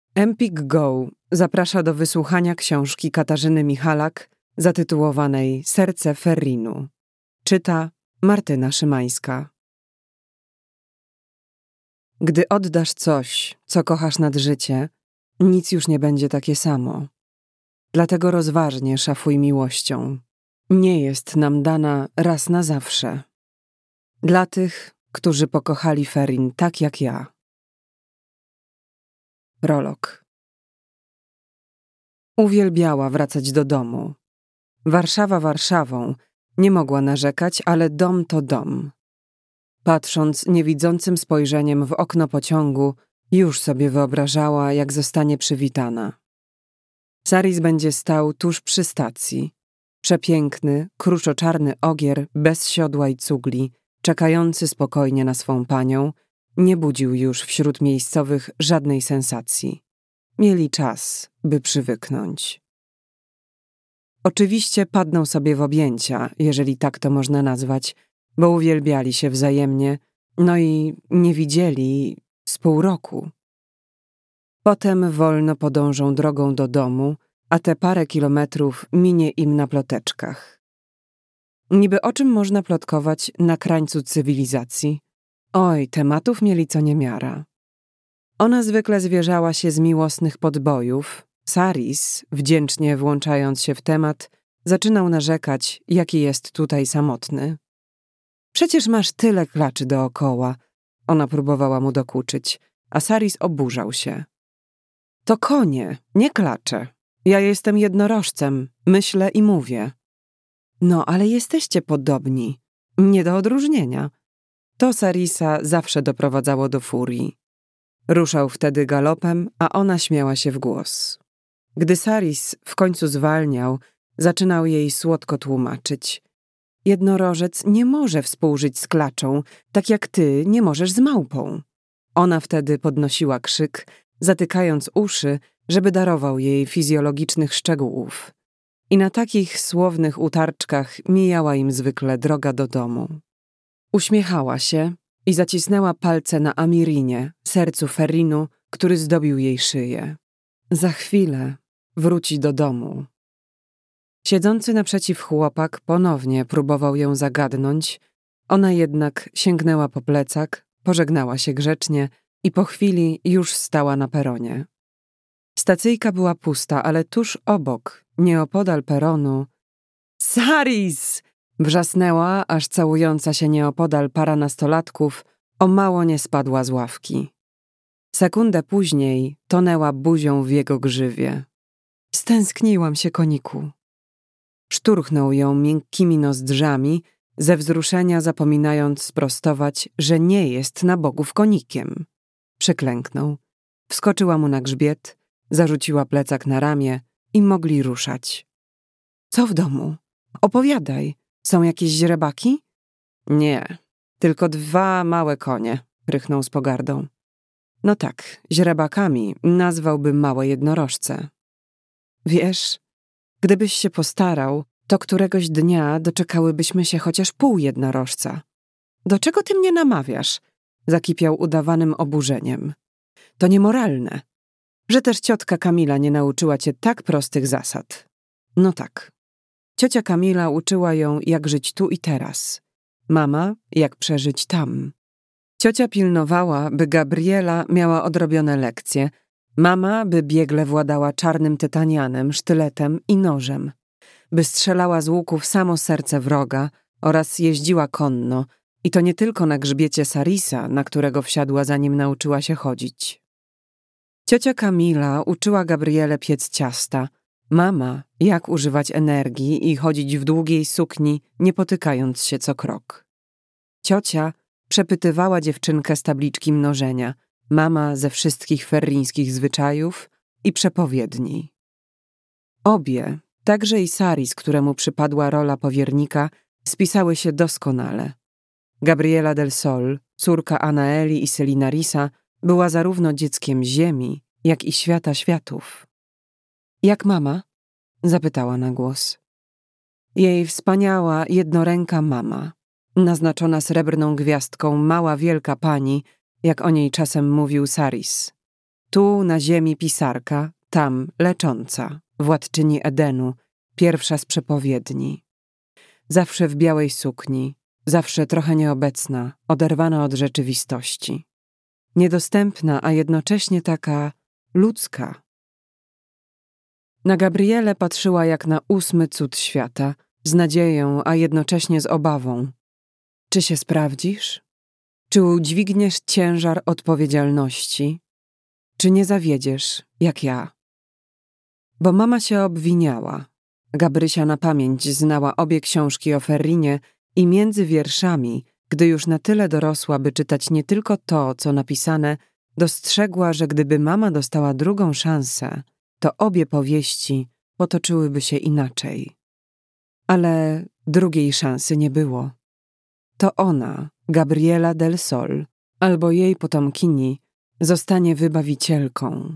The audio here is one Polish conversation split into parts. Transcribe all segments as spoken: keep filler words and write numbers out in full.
Empik Go zaprasza do wysłuchania książki Katarzyny Michalak zatytułowanej Serce Ferrinu. Czyta Martyna Szymańska. Gdy oddasz coś, co kochasz nad życie, nic już nie będzie takie samo. Dlatego rozważnie szafuj miłością. Nie jest nam dana raz na zawsze. Dla tych, którzy pokochali Ferrin tak jak ja. Prolog. Uwielbiała wracać do domu. Warszawa Warszawą, nie mogła narzekać, ale dom to dom. Patrząc niewidzącym spojrzeniem w okno pociągu, już sobie wyobrażała, jak zostanie przywitana. Saris będzie stał tuż przy stacji. Przepiękny, kruczoczarny ogier bez siodła i cugli, czekający spokojnie na swą panią, nie budził już wśród miejscowych żadnej sensacji. Mieli czas, by przywyknąć. Oczywiście padną sobie w objęcia, jeżeli tak to można nazwać, bo uwielbiali się wzajemnie, no i nie widzieli z pół roku. Potem wolno podążą drogą do domu, a te parę kilometrów minie im na ploteczkach. Niby o czym można plotkować na krańcu cywilizacji? Oj, tematów mieli co niemiara. Ona zwykle zwierzała się z miłosnych podbojów. Saris, wdzięcznie włączając się w temat, zaczynał narzekać, jaki jest tutaj samotny. Przecież masz tyle klaczy dookoła. Ona próbowała mu dokuczyć, a Saris oburzał się. To konie, nie klacze. Ja jestem jednorożcem, myślę i mówię. No, ale jesteście podobni. Nie do odróżnienia. To Sarisa zawsze doprowadzało do furii. Ruszał wtedy galopem, a ona śmiała się w głos. Gdy Saris w końcu zwalniał, zaczynał jej słodko tłumaczyć. Jednorożec nie może współżyć z klaczą, tak jak ty nie możesz z małpą. Ona wtedy podnosiła krzyk, zatykając uszy, żeby darował jej fizjologicznych szczegółów. I na takich słownych utarczkach mijała im zwykle droga do domu. Uśmiechała się i zacisnęła palce na Amirinie, sercu Ferrinu, który zdobił jej szyję. Za chwilę wróci do domu. Siedzący naprzeciw chłopak ponownie próbował ją zagadnąć, ona jednak sięgnęła po plecak, pożegnała się grzecznie i po chwili już stała na peronie. Stacyjka była pusta, ale tuż obok, nieopodal peronu... Saris! Wrzasnęła, aż całująca się nieopodal para nastolatków o mało nie spadła z ławki. Sekundę później tonęła buzią w jego grzywie. Stęskniłam się, koniku. Szturchnął ją miękkimi nozdrzami, ze wzruszenia zapominając sprostować, że nie jest na bogów konikiem. Przyklęknął. Wskoczyła mu na grzbiet, zarzuciła plecak na ramię i mogli ruszać. Co w domu? Opowiadaj. Są jakieś źrebaki? Nie, tylko dwa małe konie, rychnął z pogardą. No tak, źrebakami nazwałbym małe jednorożce. Wiesz, gdybyś się postarał, to któregoś dnia doczekałybyśmy się chociaż pół jednorożca. Do czego ty mnie namawiasz? Zakipiał udawanym oburzeniem. To niemoralne, że też ciotka Kamila nie nauczyła cię tak prostych zasad. No tak. Ciocia Kamila uczyła ją, jak żyć tu i teraz. Mama, jak przeżyć tam. Ciocia pilnowała, by Gabriela miała odrobione lekcje. Mama, by biegle władała czarnym tytanianem, sztyletem i nożem. By strzelała z łuku w samo serce wroga oraz jeździła konno. I to nie tylko na grzbiecie Sarisa, na którego wsiadła, zanim nauczyła się chodzić. Ciocia Kamila uczyła Gabrielę piec ciasta. Mama, jak używać energii i chodzić w długiej sukni, nie potykając się co krok. Ciocia przepytywała dziewczynkę z tabliczki mnożenia, mama ze wszystkich ferrińskich zwyczajów i przepowiedni. Obie, także i Saris, któremu przypadła rola powiernika, spisały się doskonale. Gabriela del Sol, córka Anaeli i Selinarisa, była zarówno dzieckiem ziemi, jak i świata światów. Jak mama? Zapytała na głos. Jej wspaniała, jednoręka mama, naznaczona srebrną gwiazdką mała wielka pani, jak o niej czasem mówił Saris. Tu na ziemi pisarka, tam lecząca, władczyni Edenu, pierwsza z przepowiedni. Zawsze w białej sukni, zawsze trochę nieobecna, oderwana od rzeczywistości. Niedostępna, a jednocześnie taka ludzka. Na Gabrielę patrzyła jak na ósmy cud świata, z nadzieją, a jednocześnie z obawą. Czy się sprawdzisz? Czy udźwigniesz ciężar odpowiedzialności? Czy nie zawiedziesz, jak ja? Bo mama się obwiniała. Gabrysia na pamięć znała obie książki o Ferrinie i między wierszami, gdy już na tyle dorosła, by czytać nie tylko to, co napisane, dostrzegła, że gdyby mama dostała drugą szansę, to obie powieści potoczyłyby się inaczej. Ale drugiej szansy nie było. To ona, Gabriela del Sol, albo jej potomkini, zostanie wybawicielką.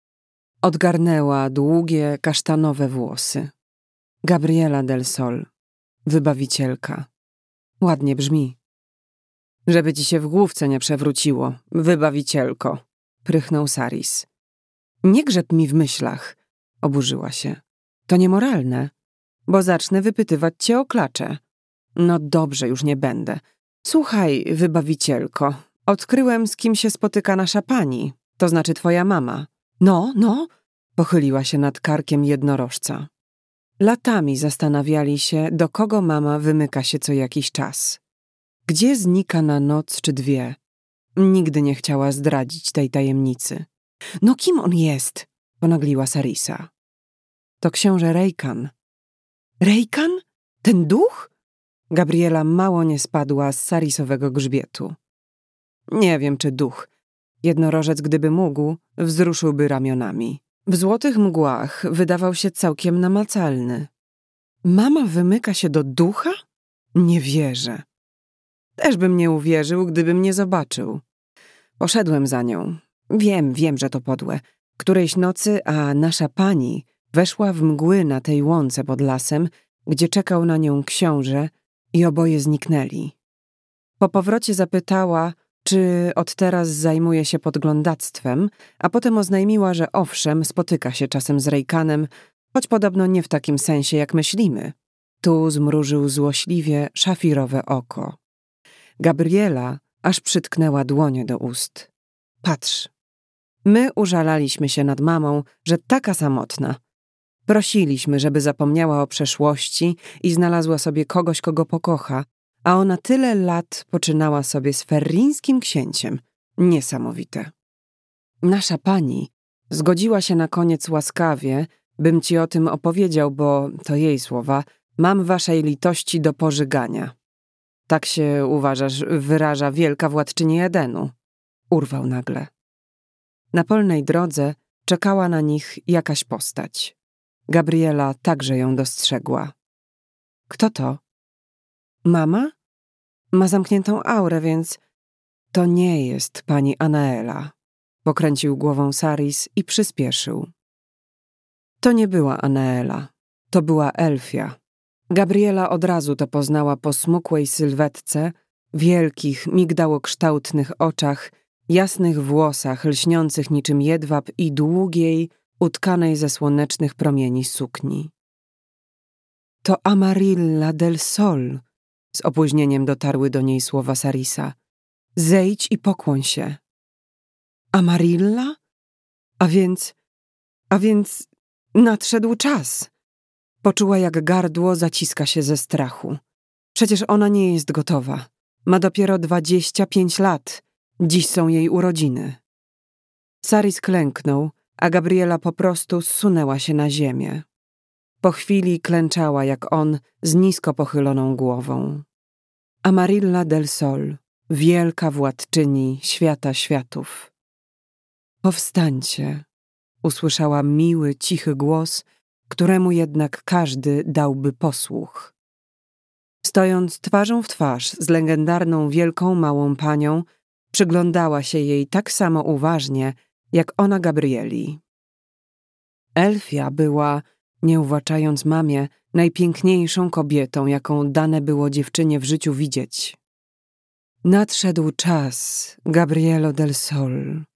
Odgarnęła długie, kasztanowe włosy. Gabriela del Sol, wybawicielka. Ładnie brzmi. Żeby ci się w główce nie przewróciło, wybawicielko, prychnął Saris. Nie grzeb mi w myślach, oburzyła się. To niemoralne, bo zacznę wypytywać cię o klacze. No dobrze, już nie będę. Słuchaj, wybawicielko, odkryłem, z kim się spotyka nasza pani, to znaczy twoja mama. No, no, pochyliła się nad karkiem jednorożca. Latami zastanawiali się, do kogo mama wymyka się co jakiś czas. Gdzie znika na noc czy dwie? Nigdy nie chciała zdradzić tej tajemnicy. No kim on jest? Ponagliła Sarisa. To książę Rejkan. Rejkan? Ten duch? Gabriela mało nie spadła z sarisowego grzbietu. Nie wiem, czy duch. Jednorożec, gdyby mógł, wzruszyłby ramionami. W złotych mgłach wydawał się całkiem namacalny. Mama wymyka się do ducha? Nie wierzę. Też bym nie uwierzył, gdybym nie zobaczył. Poszedłem za nią. Wiem, wiem, że to podłe. Którejś nocy, a nasza pani weszła w mgły na tej łące pod lasem, gdzie czekał na nią książę i oboje zniknęli. Po powrocie zapytała, czy od teraz zajmuje się podglądactwem, a potem oznajmiła, że owszem, spotyka się czasem z Rejkanem, choć podobno nie w takim sensie, jak myślimy. Tu zmrużył złośliwie szafirowe oko. Gabriela aż przytknęła dłonie do ust. Patrz. My użalaliśmy się nad mamą, że taka samotna. Prosiliśmy, żeby zapomniała o przeszłości i znalazła sobie kogoś, kogo pokocha, a ona tyle lat poczynała sobie z ferrińskim księciem. Niesamowite. Nasza pani zgodziła się na koniec łaskawie, bym ci o tym opowiedział, bo, to jej słowa, mam waszej litości do pożygania. Tak się, uważasz, wyraża wielka władczyni Edenu. Urwał nagle. Na polnej drodze czekała na nich jakaś postać. Gabriela także ją dostrzegła. Kto to? Mama? Ma zamkniętą aurę, więc to nie jest pani Anaela. Pokręcił głową Saris i przyspieszył. To nie była Anaela. To była Elfia. Gabriela od razu to poznała po smukłej sylwetce, wielkich, migdałokształtnych oczach, jasnych włosach lśniących niczym jedwab i długiej, utkanej ze słonecznych promieni sukni. To Amarilla del Sol, z opóźnieniem dotarły do niej słowa Sarisa. Zejdź i pokłoń się. Amarilla? A więc, a więc nadszedł czas. Poczuła, jak gardło zaciska się ze strachu. Przecież ona nie jest gotowa. Ma dopiero dwadzieścia pięć lat. Dziś są jej urodziny. Saris klęknął, a Gabriela po prostu zsunęła się na ziemię. Po chwili klęczała jak on z nisko pochyloną głową. Amarilla del Sol, wielka władczyni świata światów. Powstańcie, usłyszała miły, cichy głos, któremu jednak każdy dałby posłuch. Stojąc twarzą w twarz z legendarną wielką małą panią, przyglądała się jej tak samo uważnie, jak ona Gabrieli. Elfia była, nie uwłaczając mamie, najpiękniejszą kobietą, jaką dane było dziewczynie w życiu widzieć. Nadszedł czas, Gabrielo del Sol.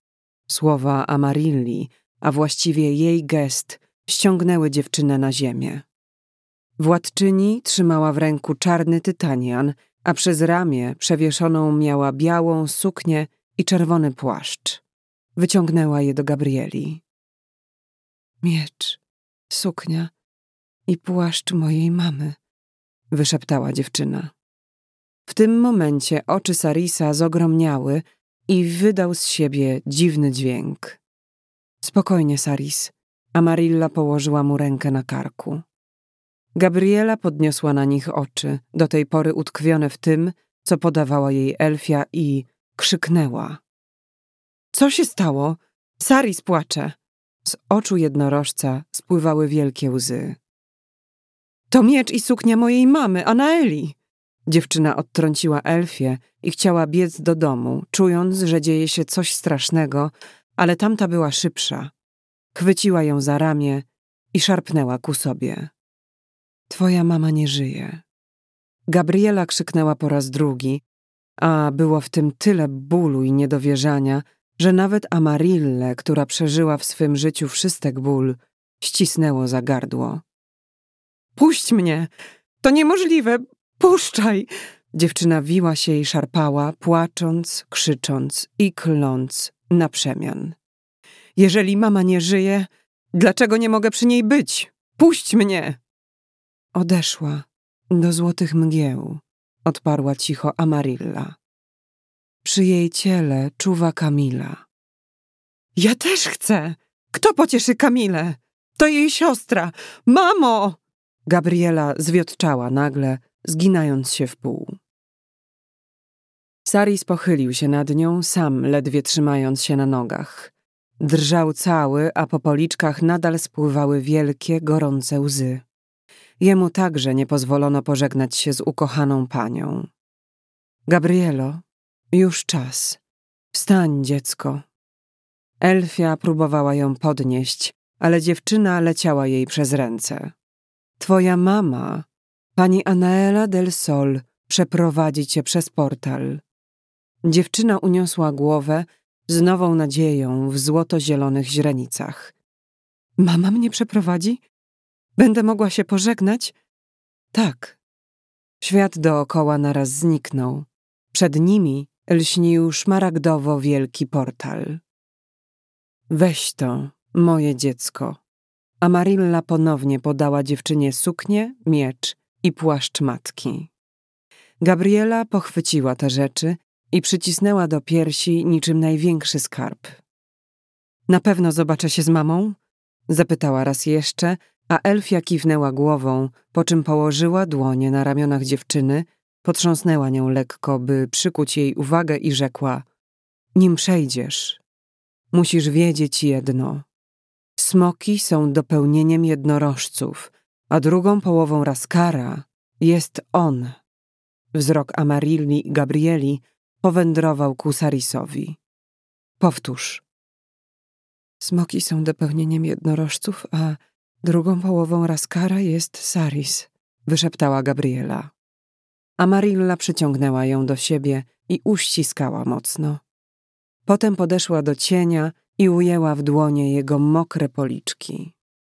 Słowa Amarilli, a właściwie jej gest, ściągnęły dziewczynę na ziemię. Władczyni trzymała w ręku czarny tytanian, a przez ramię przewieszoną miała białą suknię i czerwony płaszcz. Wyciągnęła je do Gabrieli. Miecz, suknia i płaszcz mojej mamy, wyszeptała dziewczyna. W tym momencie oczy Sarisa zogromniały i wydał z siebie dziwny dźwięk. Spokojnie, Saris. Amarilla położyła mu rękę na karku. Gabriela podniosła na nich oczy, do tej pory utkwione w tym, co podawała jej Elfia, i krzyknęła. Co się stało? Saris płacze. Z oczu jednorożca spływały wielkie łzy. To miecz i suknia mojej mamy, Anaeli! Dziewczyna odtrąciła Elfię i chciała biec do domu, czując, że dzieje się coś strasznego, ale tamta była szybsza. Chwyciła ją za ramię i szarpnęła ku sobie. Twoja mama nie żyje. Gabriela krzyknęła po raz drugi, a było w tym tyle bólu i niedowierzania, że nawet Amarillę, która przeżyła w swym życiu wszystek ból, ścisnęło za gardło. Puść mnie! To niemożliwe! Puszczaj! Dziewczyna wiła się i szarpała, płacząc, krzycząc i kląc na przemian. Jeżeli mama nie żyje, dlaczego nie mogę przy niej być? Puść mnie! Odeszła do złotych mgieł, odparła cicho Amarilla. Przy jej ciele czuwa Kamila. Ja też chcę! Kto pocieszy Kamilę? To jej siostra! Mamo! Gabriela zwiotczała nagle, zginając się w pół. Saris pochylił się nad nią, sam ledwie trzymając się na nogach. Drżał cały, a po policzkach nadal spływały wielkie, gorące łzy. Jemu także nie pozwolono pożegnać się z ukochaną panią. Gabrielo, już czas. Wstań, dziecko. Elfia próbowała ją podnieść, ale dziewczyna leciała jej przez ręce. Twoja mama, pani Anaela del Sol, przeprowadzi cię przez portal. Dziewczyna uniosła głowę z nową nadzieją w złoto-zielonych źrenicach. Mama mnie przeprowadzi? Będę mogła się pożegnać? Tak. Świat dookoła naraz zniknął. Przed nimi lśnił szmaragdowo wielki portal. Weź to, moje dziecko. Amarilla ponownie podała dziewczynie suknię, miecz i płaszcz matki. Gabriela pochwyciła te rzeczy i przycisnęła do piersi niczym największy skarb. Na pewno zobaczę się z mamą? Zapytała raz jeszcze, a Elfia kiwnęła głową, po czym położyła dłonie na ramionach dziewczyny, potrząsnęła nią lekko, by przykuć jej uwagę i rzekła: nim przejdziesz, musisz wiedzieć jedno. Smoki są dopełnieniem jednorożców, a drugą połową Raskara jest on. Wzrok Amarilli i Gabrieli powędrował ku Sarisowi. Powtórz. Smoki są dopełnieniem jednorożców, a drugą połową Raskara jest Saris, wyszeptała Gabriela. Amarilla przyciągnęła ją do siebie i uściskała mocno. Potem podeszła do cienia i ujęła w dłonie jego mokre policzki.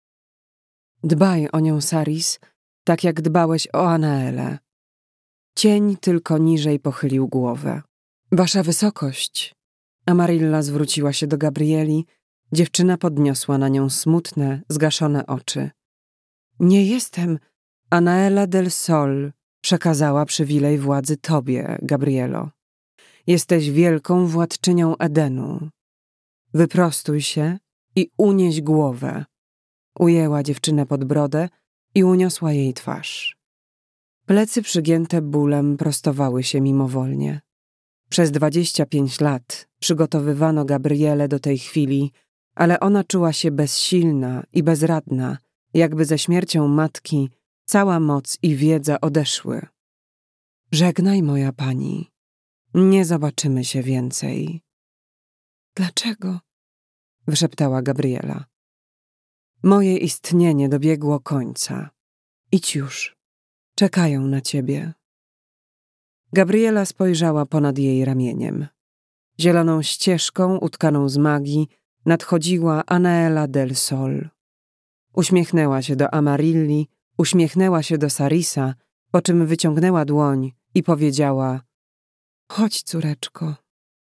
Dbaj o nią, Saris, tak jak dbałeś o Anaelę. Cień tylko niżej pochylił głowę. Wasza wysokość. Amarilla zwróciła się do Gabrieli. Dziewczyna podniosła na nią smutne, zgaszone oczy. Nie jestem. Anaela del Sol przekazała przywilej władzy tobie, Gabrielo. Jesteś wielką władczynią Edenu. Wyprostuj się i unieś głowę. Ujęła dziewczynę pod brodę i uniosła jej twarz. Plecy przygięte bólem prostowały się mimowolnie. Przez dwadzieścia pięć lat przygotowywano Gabrielę do tej chwili, ale ona czuła się bezsilna i bezradna, jakby ze śmiercią matki cała moc i wiedza odeszły. Żegnaj, moja pani. Nie zobaczymy się więcej. Dlaczego? Wyszeptała Gabriela. Moje istnienie dobiegło końca. Idź już. Czekają na ciebie. Gabriela spojrzała ponad jej ramieniem. Zieloną ścieżką utkaną z magii nadchodziła Anaela del Sol. Uśmiechnęła się do Amarilli, uśmiechnęła się do Sarisa, po czym wyciągnęła dłoń i powiedziała: chodź, córeczko.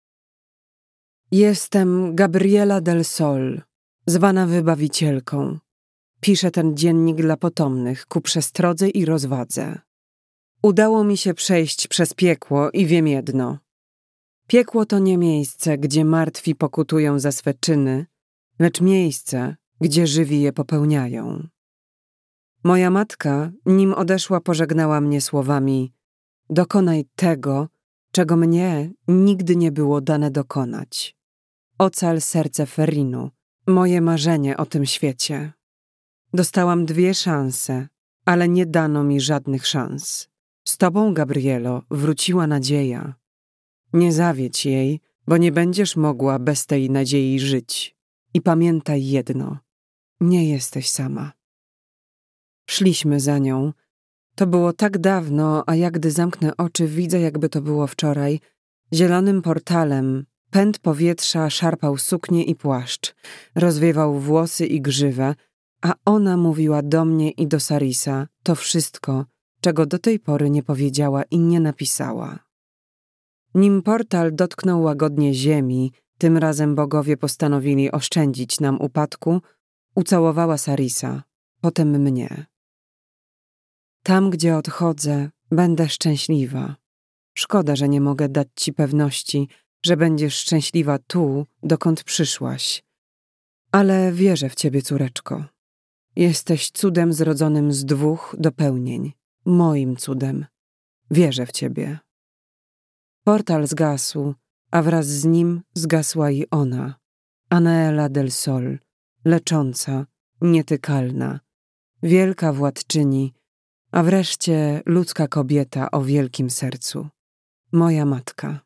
Jestem Gabriela del Sol, zwana wybawicielką. Piszę ten dziennik dla potomnych ku przestrodze i rozwadze. Udało mi się przejść przez piekło i wiem jedno. Piekło to nie miejsce, gdzie martwi pokutują za swe czyny, lecz miejsce, gdzie żywi je popełniają. Moja matka, nim odeszła, pożegnała mnie słowami: dokonaj tego, czego mnie nigdy nie było dane dokonać. Ocal serce Ferrinu, moje marzenie o tym świecie. Dostałam dwie szanse, ale nie dano mi żadnych szans. Z tobą, Gabrielo, wróciła nadzieja. Nie zawiedź jej, bo nie będziesz mogła bez tej nadziei żyć. I pamiętaj jedno, nie jesteś sama. Szliśmy za nią. To było tak dawno, a jak gdy zamknę oczy, widzę, jakby to było wczoraj. Zielonym portalem pęd powietrza szarpał suknię i płaszcz, rozwiewał włosy i grzywę, a ona mówiła do mnie i do Sarisa to wszystko, czego do tej pory nie powiedziała i nie napisała. Nim portal dotknął łagodnie ziemi, tym razem bogowie postanowili oszczędzić nam upadku, ucałowała Sarisa, potem mnie. Tam, gdzie odchodzę, będę szczęśliwa. Szkoda, że nie mogę dać ci pewności, że będziesz szczęśliwa tu, dokąd przyszłaś. Ale wierzę w ciebie, córeczko. Jesteś cudem zrodzonym z dwóch dopełnień. Moim cudem. Wierzę w ciebie. Portal zgasł, a wraz z nim zgasła i ona. Anaela del Sol, lecząca, nietykalna, wielka władczyni, a wreszcie ludzka kobieta o wielkim sercu. Moja matka.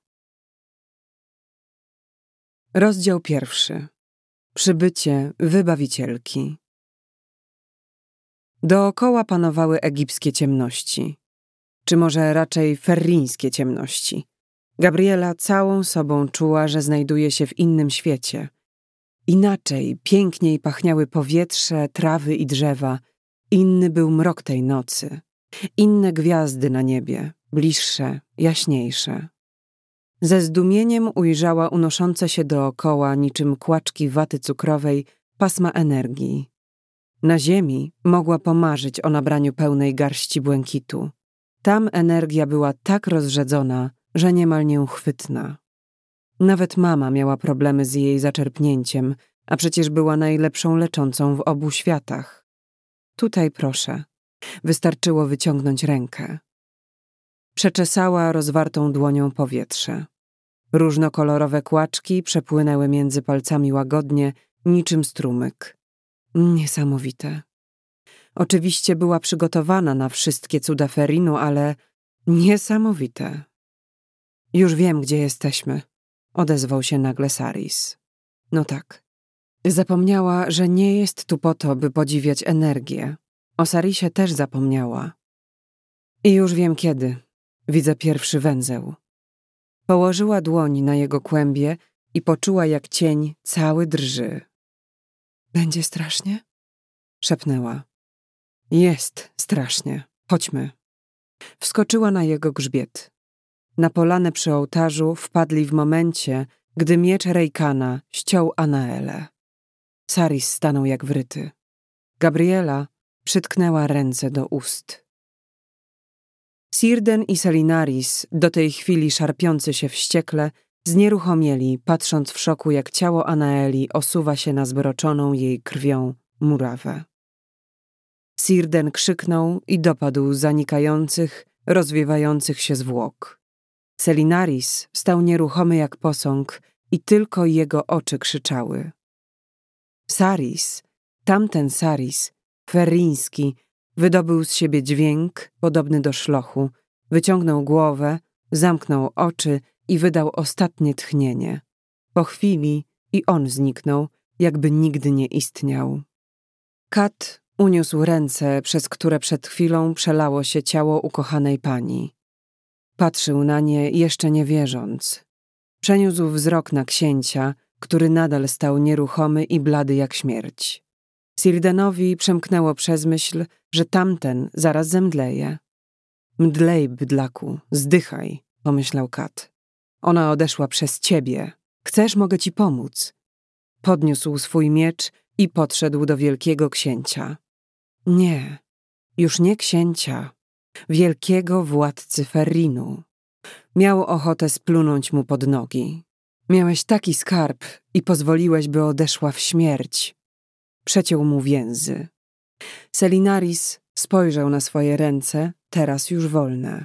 Rozdział pierwszy. Przybycie wybawicielki. Dookoła panowały egipskie ciemności, czy może raczej ferrińskie ciemności. Gabriela całą sobą czuła, że znajduje się w innym świecie. Inaczej, piękniej pachniały powietrze, trawy i drzewa. Inny był mrok tej nocy. Inne gwiazdy na niebie, bliższe, jaśniejsze. Ze zdumieniem ujrzała unoszące się dookoła niczym kłaczki waty cukrowej pasma energii. Na ziemi mogła pomarzyć o nabraniu pełnej garści błękitu. Tam energia była tak rozrzedzona, że niemal nieuchwytna. Nawet mama miała problemy z jej zaczerpnięciem, a przecież była najlepszą leczącą w obu światach. Tutaj proszę. Wystarczyło wyciągnąć rękę. Przeczesała rozwartą dłonią powietrze. Różnokolorowe kłaczki przepłynęły między palcami łagodnie, niczym strumyk. Niesamowite. Oczywiście była przygotowana na wszystkie cuda Ferrinu, ale niesamowite. Już wiem, gdzie jesteśmy, odezwał się nagle Saris. No tak. Zapomniała, że nie jest tu po to, by podziwiać energię. O Sarisie też zapomniała. I już wiem kiedy. Widzę pierwszy węzeł. Położyła dłoń na jego kłębie i poczuła, jak cień cały drży. Będzie strasznie? Szepnęła. Jest strasznie. Chodźmy. Wskoczyła na jego grzbiet. Na polanę przy ołtarzu wpadli w momencie, gdy miecz Rejkana ściął Anaelę. Saris stanął jak wryty. Gabriela przytknęła ręce do ust. Sirden i Selinaris, do tej chwili szarpiący się wściekle, znieruchomieli, patrząc w szoku, jak ciało Anaeli osuwa się na zbroczoną jej krwią murawę. Sirden krzyknął i dopadł zanikających, rozwiewających się zwłok. Selinaris stał nieruchomy jak posąg i tylko jego oczy krzyczały. Saris, tamten Saris, ferriński, wydobył z siebie dźwięk podobny do szlochu, wyciągnął głowę, zamknął oczy i wydał ostatnie tchnienie. Po chwili i on zniknął, jakby nigdy nie istniał. Kat uniósł ręce, przez które przed chwilą przelało się ciało ukochanej pani. Patrzył na nie, jeszcze nie wierząc. Przeniósł wzrok na księcia, który nadal stał nieruchomy i blady jak śmierć. Sirdenowi przemknęło przez myśl, że tamten zaraz zemdleje. Mdlej, bydlaku, zdychaj, pomyślał Kat. Ona odeszła przez ciebie. Chcesz, mogę ci pomóc. Podniósł swój miecz i podszedł do wielkiego księcia. Nie, już nie księcia, wielkiego władcy Ferrinu. Miał ochotę splunąć mu pod nogi. Miałeś taki skarb i pozwoliłeś, by odeszła w śmierć. Przeciął mu więzy. Selinaris spojrzał na swoje ręce, teraz już wolne.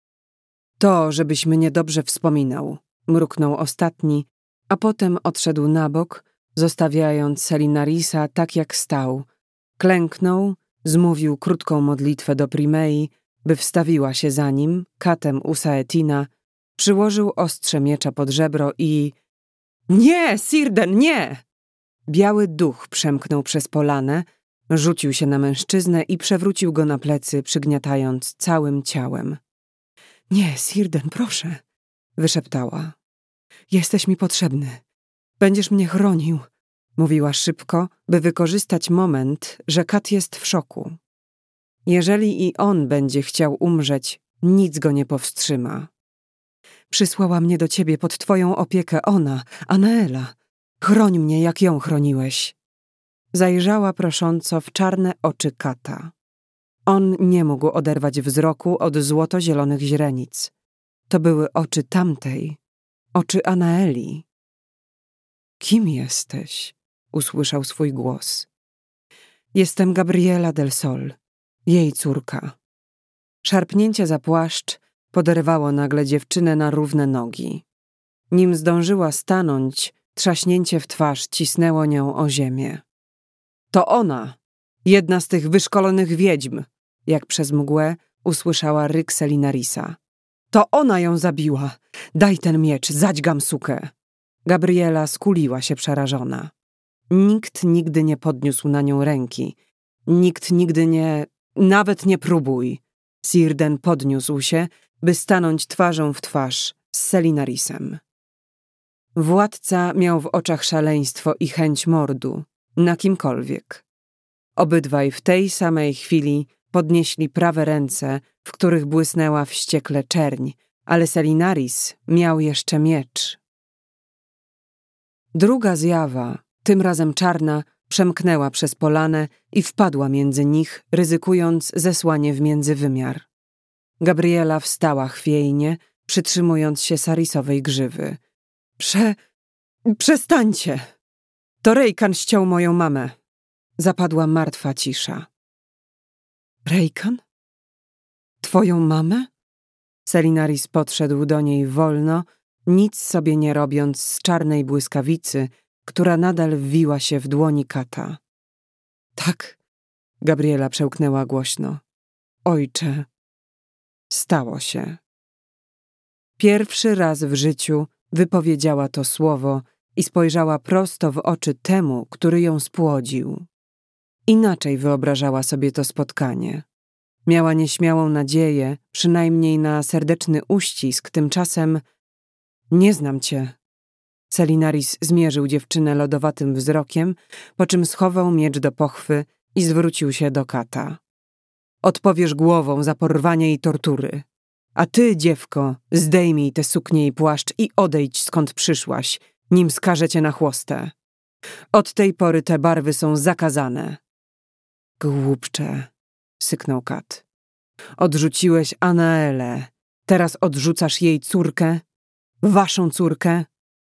To, żebyś mnie dobrze wspominał, mruknął ostatni, a potem odszedł na bok, zostawiając Selinarisa tak jak stał. Klęknął, zmówił krótką modlitwę do Primei, by wstawiła się za nim, katem u Saetina, przyłożył ostrze miecza pod żebro i... Nie, Sirden, nie! Biały duch przemknął przez polanę, rzucił się na mężczyznę i przewrócił go na plecy, przygniatając całym ciałem. Nie, Sirden, proszę, wyszeptała. Jesteś mi potrzebny. Będziesz mnie chronił, mówiła szybko, by wykorzystać moment, że Kat jest w szoku. Jeżeli i on będzie chciał umrzeć, nic go nie powstrzyma. Przysłała mnie do ciebie pod twoją opiekę ona, Anaela. Chroń mnie, jak ją chroniłeś. Zajrzała prosząco w czarne oczy Kata. On nie mógł oderwać wzroku od złoto-zielonych źrenic. To były oczy tamtej, oczy Anaeli. Kim jesteś? Usłyszał swój głos. Jestem Gabriela del Sol, jej córka. Szarpnięcie za płaszcz poderwało nagle dziewczynę na równe nogi. Nim zdążyła stanąć, trzaśnięcie w twarz cisnęło nią o ziemię. To ona, jedna z tych wyszkolonych wiedźm, jak przez mgłę usłyszała ryk Selinarisa. To ona ją zabiła. Daj ten miecz, zadźgam sukę. Gabriela skuliła się przerażona. Nikt nigdy nie podniósł na nią ręki. Nikt nigdy nie... Nawet nie próbuj. Sirden podniósł się, by stanąć twarzą w twarz z Selinarisem. Władca miał w oczach szaleństwo i chęć mordu, na kimkolwiek. Obydwaj w tej samej chwili podnieśli prawe ręce, w których błysnęła wściekle czerń, ale Selinaris miał jeszcze miecz. Druga zjawa, tym razem czarna, przemknęła przez polanę i wpadła między nich, ryzykując zesłanie w międzywymiar. Gabriela wstała chwiejnie, przytrzymując się Sarisowej grzywy. Prze... Przestańcie! To Rejkan ściął moją mamę. Zapadła martwa cisza. Rejkan? Twoją mamę? Selinaris podszedł do niej wolno, nic sobie nie robiąc z czarnej błyskawicy, która nadal wwiła się w dłoni Kata. Tak, Gabriela przełknęła głośno. Ojcze. Stało się. Pierwszy raz w życiu wypowiedziała to słowo i spojrzała prosto w oczy temu, który ją spłodził. Inaczej wyobrażała sobie to spotkanie. Miała nieśmiałą nadzieję, przynajmniej na serdeczny uścisk, tymczasem nie znam cię. Selinaris zmierzył dziewczynę lodowatym wzrokiem, po czym schował miecz do pochwy i zwrócił się do Kata. Odpowiesz głową za porwanie i tortury. A ty, dziewko, zdejmij te suknie i płaszcz i odejdź skąd przyszłaś, nim skażę cię na chłostę. Od tej pory te barwy są zakazane. Głupcze, syknął Kat. Odrzuciłeś Anaelę, teraz odrzucasz jej córkę, waszą córkę.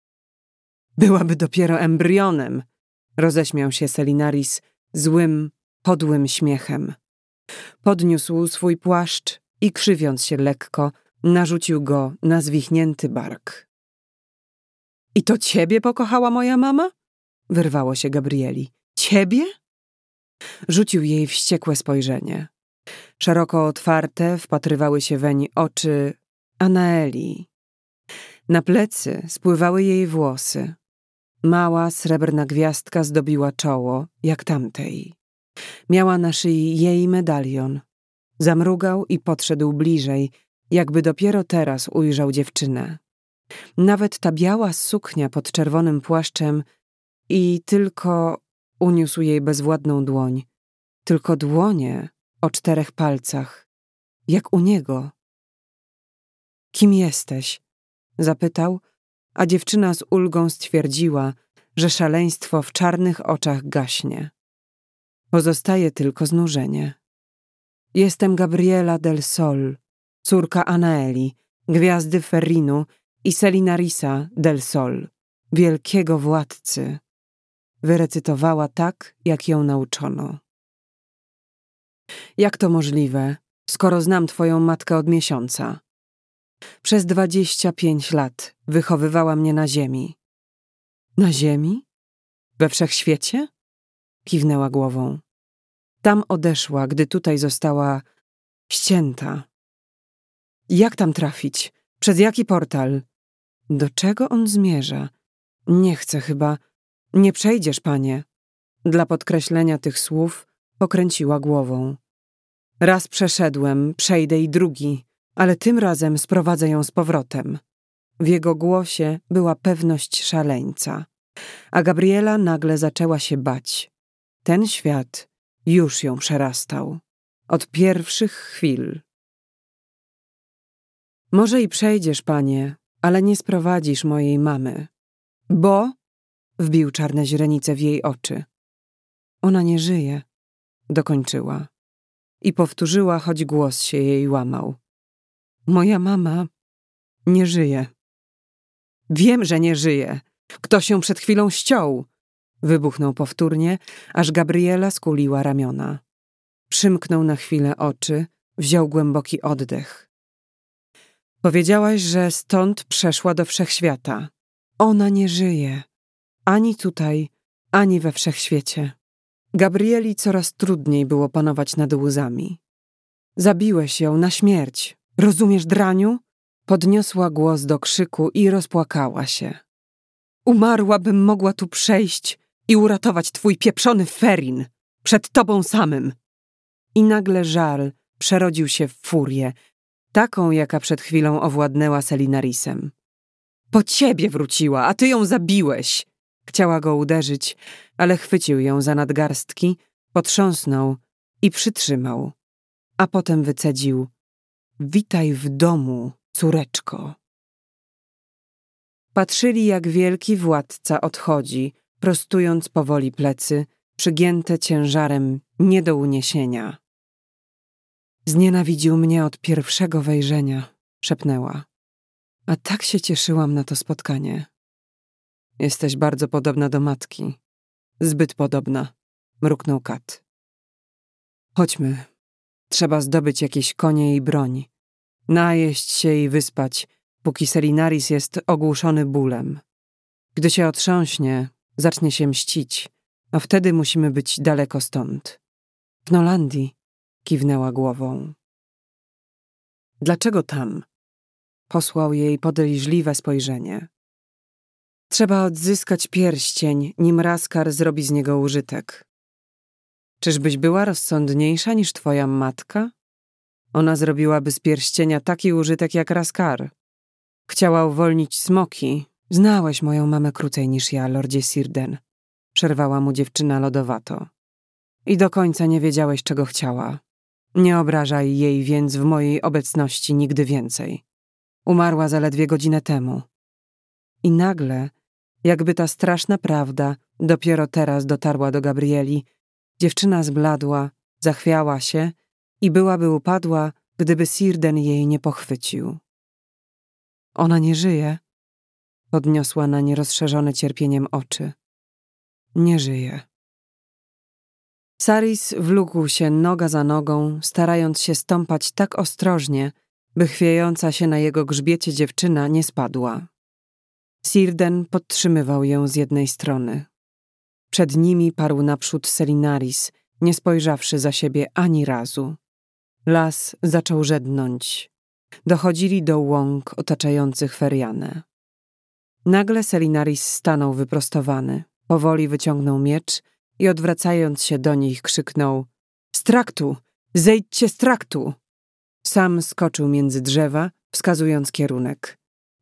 Byłaby dopiero embrionem, roześmiał się Selinaris złym, podłym śmiechem. Podniósł swój płaszcz i krzywiąc się lekko, narzucił go na zwichnięty bark. I to ciebie pokochała moja mama? Wyrwało się Gabrieli. Ciebie? Rzucił jej wściekłe spojrzenie. Szeroko otwarte wpatrywały się weń oczy Anaeli. Na plecy spływały jej włosy. Mała, srebrna gwiazdka zdobiła czoło, jak tamtej. Miała na szyi jej medalion. Zamrugał i podszedł bliżej, jakby dopiero teraz ujrzał dziewczynę. Nawet ta biała suknia pod czerwonym płaszczem i tylko uniósł jej bezwładną dłoń. Tylko dłonie o czterech palcach, jak u niego. Kim jesteś? Zapytał, a dziewczyna z ulgą stwierdziła, że szaleństwo w czarnych oczach gaśnie. Pozostaje tylko znużenie. Jestem Gabriela del Sol, córka Anaeli, gwiazdy Ferrinu i Selinarisa del Sol, wielkiego władcy. Wyrecytowała tak, jak ją nauczono. Jak to możliwe, skoro znam twoją matkę od miesiąca? Przez dwadzieścia pięć lat wychowywała mnie na ziemi. Na ziemi? We wszechświecie? Kiwnęła głową. Tam odeszła, gdy tutaj została ścięta. Jak tam trafić? Przez jaki portal? Do czego on zmierza? Nie chcę chyba. Nie przejdziesz, panie. Dla podkreślenia tych słów pokręciła głową. Raz przeszedłem, przejdę i drugi, ale tym razem sprowadzę ją z powrotem. W jego głosie była pewność szaleńca, a Gabriela nagle zaczęła się bać. Ten świat już ją przerastał. Od pierwszych chwil. Może i przejdziesz, panie, ale nie sprowadzisz mojej mamy. Bo? Wbił czarne źrenice w jej oczy. Ona nie żyje, dokończyła. I powtórzyła, choć głos się jej łamał. Moja mama nie żyje. Wiem, że nie żyje. Ktoś ją przed chwilą ściął. Wybuchnął powtórnie, aż Gabriela skuliła ramiona. Przymknął na chwilę oczy, wziął głęboki oddech. Powiedziałaś, że stąd przeszła do wszechświata. Ona nie żyje. Ani tutaj, ani we wszechświecie. Gabrieli coraz trudniej było panować nad łzami. Zabiłeś ją na śmierć. Rozumiesz, draniu? Podniosła głos do krzyku i rozpłakała się. Umarłabym mogła tu przejść i uratować twój pieprzony Ferin przed tobą samym. I nagle żal przerodził się w furię, taką, jaka przed chwilą owładnęła Selinarisem. Po ciebie wróciła, a ty ją zabiłeś. Chciała go uderzyć, ale chwycił ją za nadgarstki, potrząsnął i przytrzymał, a potem wycedził: witaj w domu, córeczko. Patrzyli, jak wielki władca odchodzi, prostując powoli plecy, przygięte ciężarem nie do uniesienia. Znienawidził mnie od pierwszego wejrzenia, szepnęła. A tak się cieszyłam na to spotkanie. Jesteś bardzo podobna do matki. Zbyt podobna, mruknął Kat. Chodźmy. Trzeba zdobyć jakieś konie i broń. Najeść się i wyspać, póki Selinaris jest ogłuszony bólem. Gdy się otrząśnie, zacznie się mścić, a wtedy musimy być daleko stąd. W Nolandii, kiwnęła głową. Dlaczego tam? Posłał jej podejrzliwe spojrzenie. Trzeba odzyskać pierścień, nim Raskar zrobi z niego użytek. Czyżbyś była rozsądniejsza niż twoja matka? Ona zrobiłaby z pierścienia taki użytek jak Raskar. Chciała uwolnić smoki. Znałeś moją mamę krócej niż ja, lordzie Sirden. Przerwała mu dziewczyna lodowato. I do końca nie wiedziałeś, czego chciała. Nie obrażaj jej więc w mojej obecności nigdy więcej. Umarła zaledwie godzinę temu. I nagle, jakby ta straszna prawda dopiero teraz dotarła do Gabrieli, dziewczyna zbladła, zachwiała się i byłaby upadła, gdyby Sirden jej nie pochwycił. Ona nie żyje, podniosła na nie rozszerzone cierpieniem oczy. Nie żyje. Saris wlókł się noga za nogą, starając się stąpać tak ostrożnie, by chwiejąca się na jego grzbiecie dziewczyna nie spadła. Sirden podtrzymywał ją z jednej strony. Przed nimi parł naprzód Selinaris, nie spojrzawszy za siebie ani razu. Las zaczął żednąć. Dochodzili do łąk otaczających Ferianę. Nagle Selinaris stanął wyprostowany, powoli wyciągnął miecz i odwracając się do nich krzyknął: z traktu! Zejdźcie z traktu! Sam skoczył między drzewa, wskazując kierunek.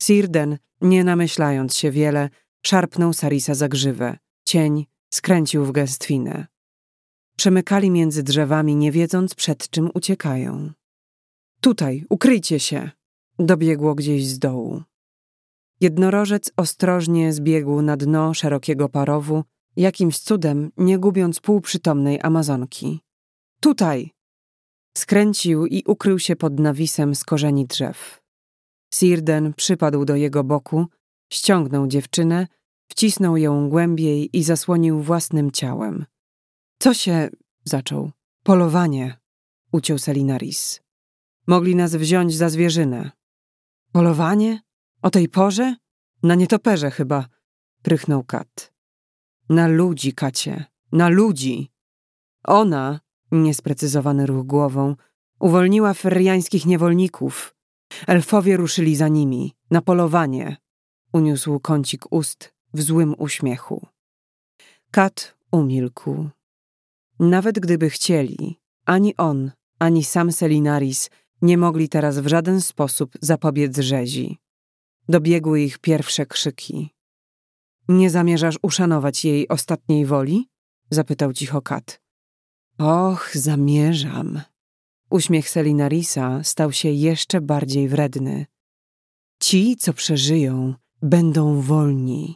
Círdan, nie namyślając się wiele, szarpnął Sarisa za grzywę. Cień skręcił w gęstwinę. Przemykali między drzewami, nie wiedząc, przed czym uciekają. Tutaj, ukryjcie się! Dobiegło gdzieś z dołu. Jednorożec ostrożnie zbiegł na dno szerokiego parowu, jakimś cudem nie gubiąc półprzytomnej Amazonki. Tutaj! Skręcił i ukrył się pod nawisem z korzeni drzew. Círdan przypadł do jego boku, ściągnął dziewczynę, wcisnął ją głębiej i zasłonił własnym ciałem. Co się... zaczął. Polowanie, uciął Selinaris. Mogli nas wziąć za zwierzynę. Polowanie? O tej porze? Na nietoperze chyba, prychnął Kat. Na ludzi, Kacie, na ludzi. Ona, niesprecyzowany ruch głową, uwolniła ferriańskich niewolników. Elfowie ruszyli za nimi, na polowanie. Uniósł kącik ust w złym uśmiechu. Kat umilkł. Nawet gdyby chcieli, ani on, ani sam Selinaris nie mogli teraz w żaden sposób zapobiec rzezi. Dobiegły ich pierwsze krzyki. Nie zamierzasz uszanować jej ostatniej woli? Zapytał cicho Kat. Och, zamierzam. Uśmiech Selinarisa stał się jeszcze bardziej wredny. Ci, co przeżyją, będą wolni.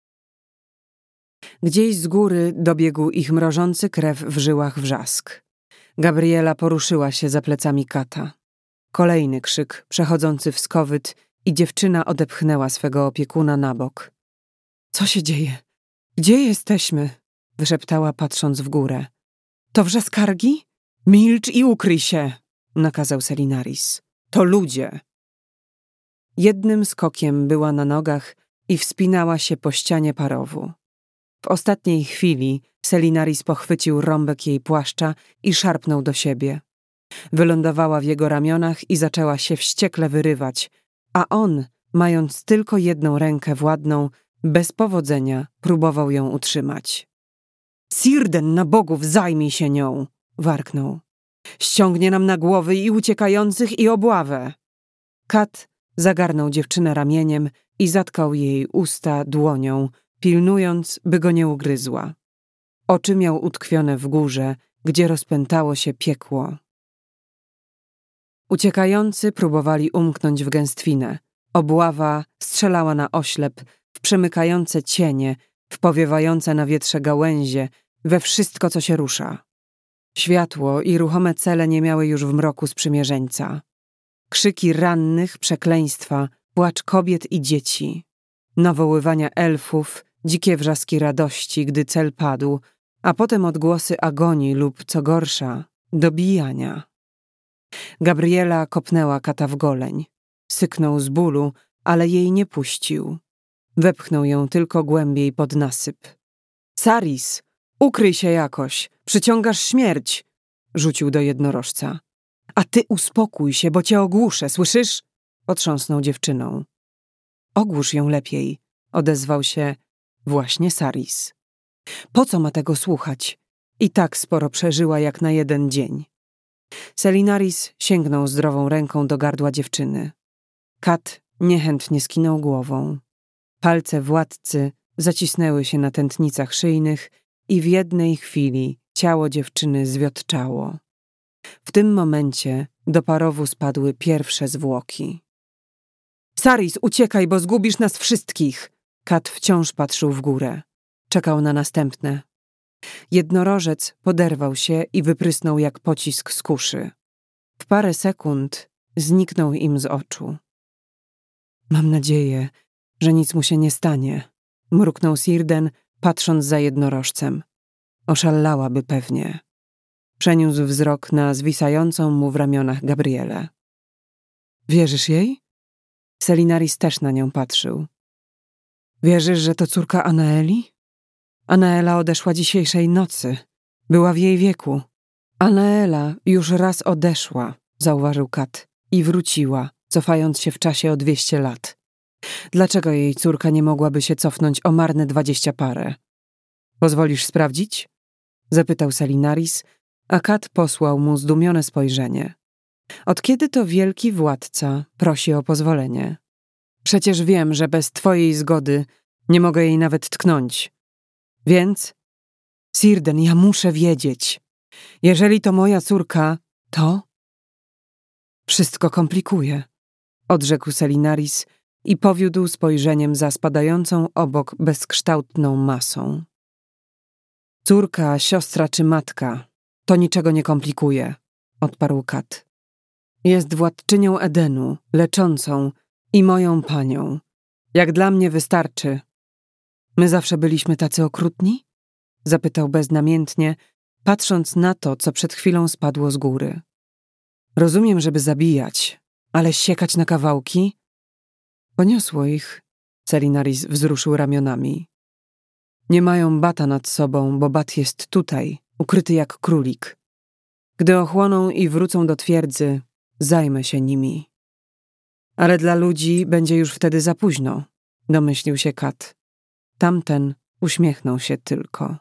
Gdzieś z góry dobiegł ich mrożący krew w żyłach wrzask. Gabriela poruszyła się za plecami Kata. Kolejny krzyk, przechodzący w skowyt, i dziewczyna odepchnęła swego opiekuna na bok. Co się dzieje? Gdzie jesteśmy? Wyszeptała, patrząc w górę. To wrzaskargi? Milcz i ukryj się, nakazał Selinaris. To ludzie. Jednym skokiem była na nogach i wspinała się po ścianie parowu. W ostatniej chwili Selinaris pochwycił rąbek jej płaszcza i szarpnął do siebie. Wylądowała w jego ramionach i zaczęła się wściekle wyrywać, a on, mając tylko jedną rękę władną, bez powodzenia próbował ją utrzymać. Círdan, na bogów, zajmij się nią, warknął. Ściągnie nam na głowy i uciekających, i obławę. Kat zagarnął dziewczynę ramieniem i zatkał jej usta dłonią, pilnując, by go nie ugryzła. Oczy miał utkwione w górze, gdzie rozpętało się piekło. Uciekający próbowali umknąć w gęstwinę. Obława strzelała na oślep, w przemykające cienie, w powiewające na wietrze gałęzie, we wszystko, co się rusza. Światło i ruchome cele nie miały już w mroku sprzymierzeńca. Krzyki rannych, przekleństwa, płacz kobiet i dzieci. Nawoływania elfów, dzikie wrzaski radości, gdy cel padł, a potem odgłosy agonii lub, co gorsza, dobijania. Gabriela kopnęła Kata w goleń. Syknął z bólu, ale jej nie puścił. Wepchnął ją tylko głębiej pod nasyp. Saris, ukryj się jakoś, przyciągasz śmierć, rzucił do jednorożca. A ty uspokój się, bo cię ogłuszę, słyszysz? Potrząsnął dziewczyną. Ogłusz ją lepiej, odezwał się właśnie Saris. Po co ma tego słuchać? I tak sporo przeżyła jak na jeden dzień. Selinaris sięgnął zdrową ręką do gardła dziewczyny. Kat niechętnie skinął głową. Palce władcy zacisnęły się na tętnicach szyjnych i w jednej chwili ciało dziewczyny zwiotczało. W tym momencie do parowu spadły pierwsze zwłoki. Saris, uciekaj, bo zgubisz nas wszystkich! Kat wciąż patrzył w górę. Czekał na następne. Jednorożec poderwał się i wyprysnął jak pocisk z kuszy. W parę sekund zniknął im z oczu. Mam nadzieję, że nic mu się nie stanie, mruknął Círdan, patrząc za jednorożcem. Oszalałaby pewnie. Przeniósł wzrok na zwisającą mu w ramionach Gabrielę. Wierzysz jej? Selinaris też na nią patrzył. Wierzysz, że to córka Anaeli? Anaela odeszła dzisiejszej nocy. Była w jej wieku. Anaela już raz odeszła, zauważył Kat, i wróciła, cofając się w czasie o dwieście lat. Dlaczego jej córka nie mogłaby się cofnąć o marne dwadzieścia parę? Pozwolisz sprawdzić? Zapytał Selinaris, a Kat posłał mu zdumione spojrzenie. Od kiedy to wielki władca prosi o pozwolenie? Przecież wiem, że bez twojej zgody nie mogę jej nawet tknąć. Więc, Sirden, ja muszę wiedzieć. Jeżeli to moja córka, to... Wszystko komplikuje, odrzekł Selinaris i powiódł spojrzeniem za spadającą obok bezkształtną masą. Córka, siostra czy matka, to niczego nie komplikuje, odparł Kat. Jest władczynią Edenu, leczącą i moją panią. Jak dla mnie wystarczy. My zawsze byliśmy tacy okrutni? Zapytał beznamiętnie, patrząc na to, co przed chwilą spadło z góry. Rozumiem, żeby zabijać, ale siekać na kawałki? Poniosło ich. Selinaris wzruszył ramionami. Nie mają bata nad sobą, bo bat jest tutaj, ukryty jak królik. Gdy ochłoną i wrócą do twierdzy, zajmę się nimi. Ale dla ludzi będzie już wtedy za późno, domyślił się Kat. Tamten uśmiechnął się tylko.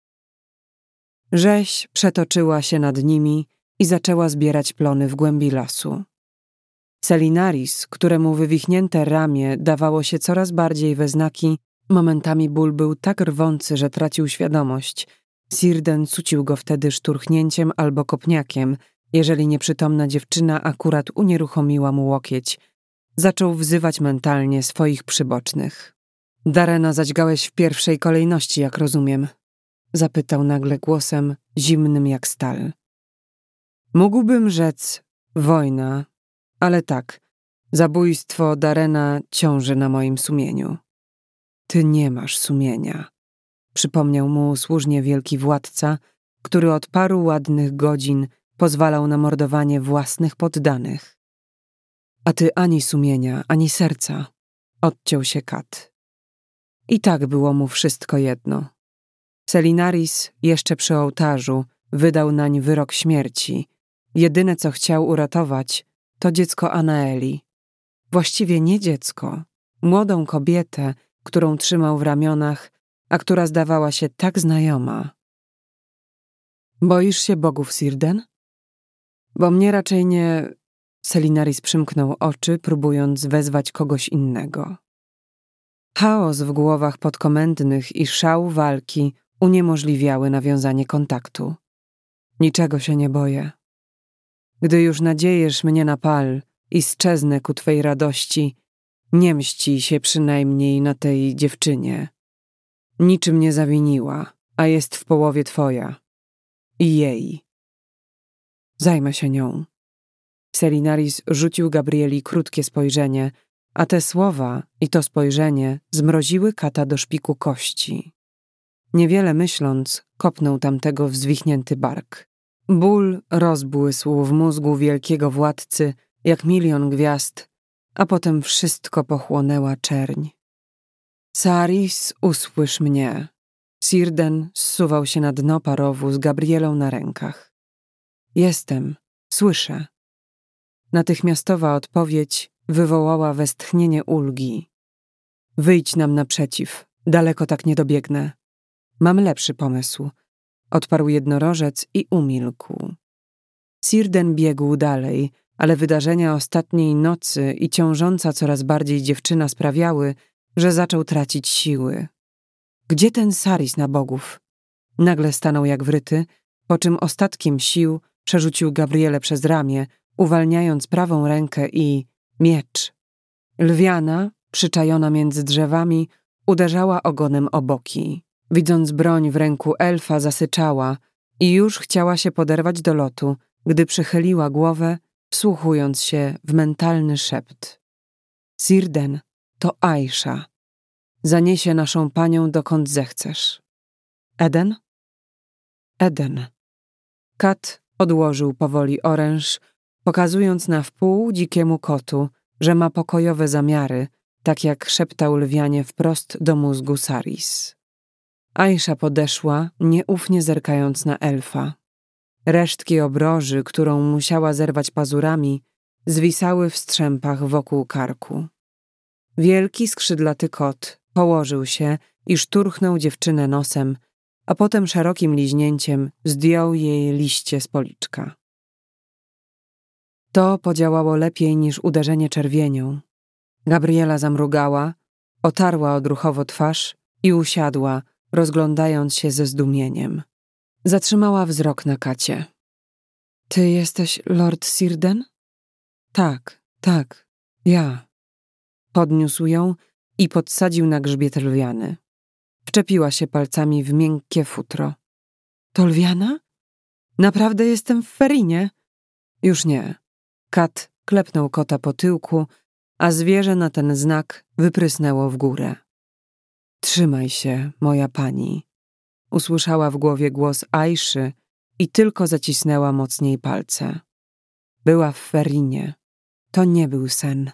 Rzeź przetoczyła się nad nimi i zaczęła zbierać plony w głębi lasu. Selinaris, któremu wywichnięte ramię dawało się coraz bardziej we znaki, momentami ból był tak rwący, że tracił świadomość. Sirden cucił go wtedy szturchnięciem albo kopniakiem, jeżeli nieprzytomna dziewczyna akurat unieruchomiła mu łokieć. Zaczął wzywać mentalnie swoich przybocznych. Darena zadźgałeś w pierwszej kolejności, jak rozumiem? Zapytał nagle głosem zimnym jak stal. Mógłbym rzec wojna, ale tak, zabójstwo Darena ciąży na moim sumieniu. Ty nie masz sumienia, przypomniał mu usłużnie wielki władca, który od paru ładnych godzin pozwalał na mordowanie własnych poddanych. A ty ani sumienia, ani serca, odciął się Kat. I tak było mu wszystko jedno. Selinaris jeszcze przy ołtarzu wydał nań wyrok śmierci. Jedyne, co chciał uratować, to dziecko Anaeli. Właściwie nie dziecko, młodą kobietę, którą trzymał w ramionach, a która zdawała się tak znajoma. Boisz się bogów, Sirden? Bo mnie raczej nie... Selinaris przymknął oczy, próbując wezwać kogoś innego. Chaos w głowach podkomendnych i szał walki uniemożliwiały nawiązanie kontaktu. Niczego się nie boję. Gdy już nadziejesz mnie na pal i strzeznę ku twej radości, nie mści się przynajmniej na tej dziewczynie. Niczym nie zawiniła, a jest w połowie twoja. I jej. Zajmę się nią. Selinaris rzucił Gabrieli krótkie spojrzenie, a te słowa i to spojrzenie zmroziły Kata do szpiku kości. Niewiele myśląc, kopnął tamtego w zwichnięty bark. Ból rozbłysł w mózgu wielkiego władcy jak milion gwiazd, a potem wszystko pochłonęła czerń. Saris, usłysz mnie. Sirden zsuwał się na dno parowu z Gabrielą na rękach. Jestem, słyszę. Natychmiastowa odpowiedź wywołała westchnienie ulgi. Wyjdź nam naprzeciw, daleko tak nie dobiegnę. Mam lepszy pomysł. Odparł jednorożec i umilkł. Sirden biegł dalej, ale wydarzenia ostatniej nocy i ciążąca coraz bardziej dziewczyna sprawiały, że zaczął tracić siły. Gdzie ten Saris na bogów? Nagle stanął jak wryty, po czym ostatkiem sił przerzucił Gabrielę przez ramię, uwalniając prawą rękę i miecz. Lwiana, przyczajona między drzewami, uderzała ogonem o boki. Widząc broń w ręku elfa, zasyczała i już chciała się poderwać do lotu, gdy przychyliła głowę, wsłuchując się w mentalny szept. Sirden, to Aisha. Zaniesie naszą panią dokąd zechcesz. Eden? Eden. Kat odłożył powoli oręż, pokazując na wpół dzikiemu kotu, że ma pokojowe zamiary, tak jak szeptał lwianie wprost do mózgu Saris. Aisha podeszła, nieufnie zerkając na elfa. Resztki obroży, którą musiała zerwać pazurami, zwisały w strzępach wokół karku. Wielki, skrzydlaty kot położył się i szturchnął dziewczynę nosem, a potem szerokim liźnięciem zdjął jej liście z policzka. To podziałało lepiej niż uderzenie czerwienią. Gabriela zamrugała, otarła odruchowo twarz i usiadła, rozglądając się ze zdumieniem. Zatrzymała wzrok na Kacie. Ty jesteś Lord Sirden? Tak, tak, ja. Podniósł ją i podsadził na grzbiet lwiany. Wczepiła się palcami w miękkie futro. To lwiana? Naprawdę jestem w Ferinie? Już nie. Kat klepnął kota po tyłku, a zwierzę na ten znak wyprysnęło w górę. Trzymaj się, moja pani. Usłyszała w głowie głos Aiszy i tylko zacisnęła mocniej palce. Była w Ferinie. To nie był sen.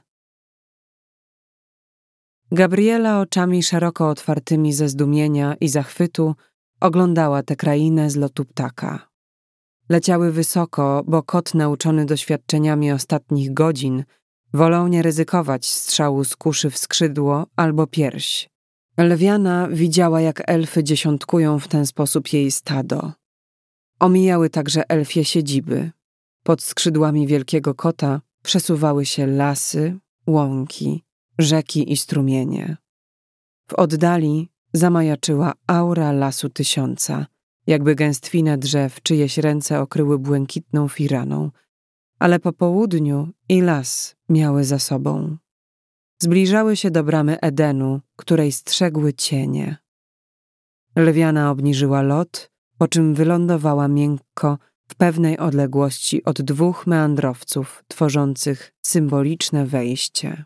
Gabriela oczami szeroko otwartymi ze zdumienia i zachwytu oglądała tę krainę z lotu ptaka. Leciały wysoko, bo kot nauczony doświadczeniami ostatnich godzin wolał nie ryzykować strzału z kuszy w skrzydło albo pierś. Lwiana widziała, jak elfy dziesiątkują w ten sposób jej stado. Omijały także elfie siedziby. Pod skrzydłami wielkiego kota przesuwały się lasy, łąki, rzeki i strumienie. W oddali zamajaczyła aura lasu tysiąca, jakby gęstwinę drzew czyjeś ręce okryły błękitną firaną, ale po południu i las miały za sobą. Zbliżały się do bramy Edenu, której strzegły cienie. Lwiana obniżyła lot, po czym wylądowała miękko w pewnej odległości od dwóch meandrowców tworzących symboliczne wejście.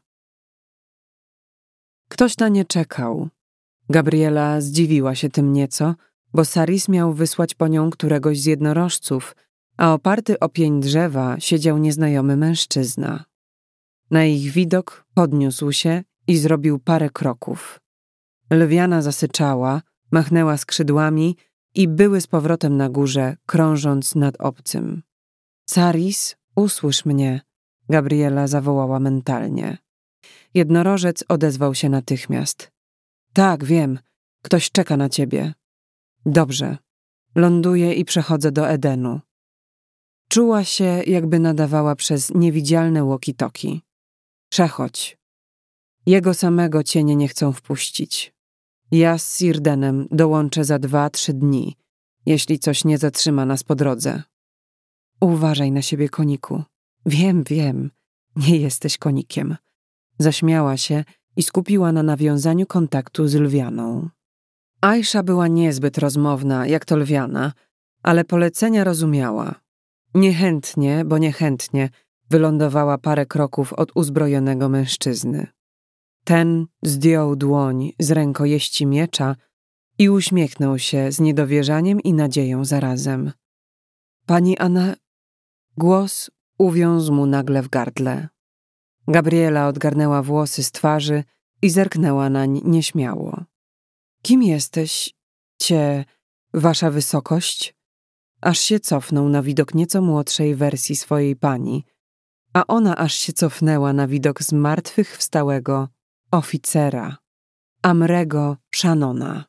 Ktoś na nie czekał. Gabriela zdziwiła się tym nieco, bo Saris miał wysłać po nią któregoś z jednorożców, a oparty o pień drzewa siedział nieznajomy mężczyzna. Na ich widok podniósł się i zrobił parę kroków. Lwiana zasyczała, machnęła skrzydłami i były z powrotem na górze, krążąc nad obcym. Saris, usłysz mnie, Gabriela zawołała mentalnie. Jednorożec odezwał się natychmiast. Tak, wiem, ktoś czeka na ciebie. Dobrze, ląduję i przechodzę do Edenu. Czuła się, jakby nadawała przez niewidzialne walkie-talkie. Przechodź. Jego samego cienie nie chcą wpuścić. Ja z Sirdenem dołączę za dwa, trzy dni, jeśli coś nie zatrzyma nas po drodze. Uważaj na siebie, koniku. Wiem, wiem, nie jesteś konikiem. Zaśmiała się i skupiła na nawiązaniu kontaktu z lwianą. Aisza była niezbyt rozmowna, jak to lwiana, ale polecenia rozumiała. Niechętnie, bo niechętnie, wylądowała parę kroków od uzbrojonego mężczyzny. Ten zdjął dłoń z rękojeści miecza i uśmiechnął się z niedowierzaniem i nadzieją zarazem. Pani Anna... Głos uwiązł mu nagle w gardle. Gabriela odgarnęła włosy z twarzy i zerknęła nań nieśmiało. Kim jesteś, cie, wasza wysokość? Aż się cofnął na widok nieco młodszej wersji swojej pani, a ona aż się cofnęła na widok zmartwychwstałego oficera, Amrego Shannona.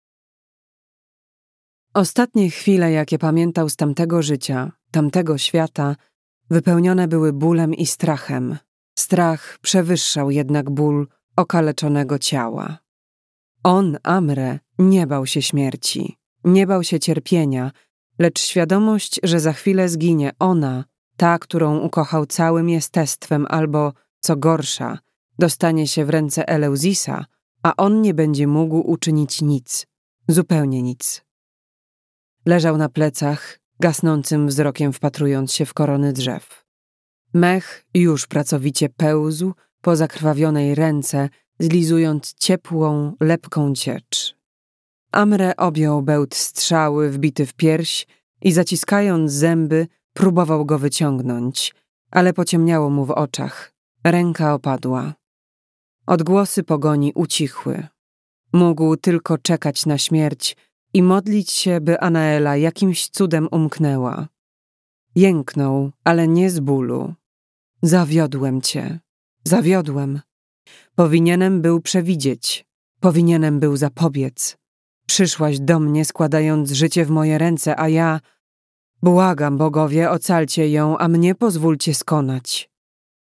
Ostatnie chwile, jakie pamiętał z tamtego życia, tamtego świata, wypełnione były bólem i strachem. Strach przewyższał jednak ból okaleczonego ciała. On, Amre, nie bał się śmierci, nie bał się cierpienia, lecz świadomość, że za chwilę zginie ona, ta, którą ukochał całym jestestwem albo, co gorsza, dostanie się w ręce Eleusisa, a on nie będzie mógł uczynić nic, zupełnie nic. Leżał na plecach, gasnącym wzrokiem wpatrując się w korony drzew. Mech już pracowicie pełzł po zakrwawionej ręce, zlizując ciepłą, lepką ciecz. Amre objął bełt strzały wbity w pierś i zaciskając zęby próbował go wyciągnąć, ale pociemniało mu w oczach. Ręka opadła. Odgłosy pogoni ucichły. Mógł tylko czekać na śmierć i modlić się, by Anaela jakimś cudem umknęła. Jęknął, ale nie z bólu. Zawiodłem cię. Zawiodłem. Powinienem był przewidzieć. Powinienem był zapobiec. Przyszłaś do mnie, składając życie w moje ręce, a ja... Błagam, bogowie, ocalcie ją, a mnie pozwólcie skonać.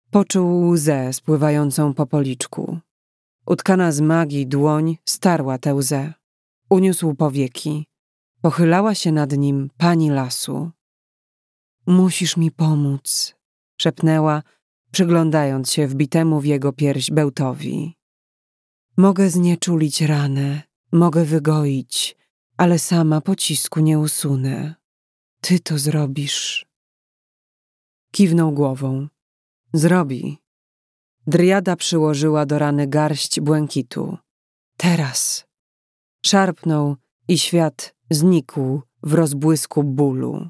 poczuł łzę spływającą po policzku. Utkana z magii dłoń starła tę łzę. Uniósł powieki. Pochylała się nad nim pani lasu. Musisz mi pomóc, szepnęła, przyglądając się wbitemu w jego pierś bełtowi. Mogę znieczulić ranę, mogę wygoić, ale sama pocisku nie usunę. Ty to zrobisz. Kiwnął głową. Zrobi. Driada przyłożyła do rany garść błękitu. Teraz. Szarpnął i świat znikł w rozbłysku bólu.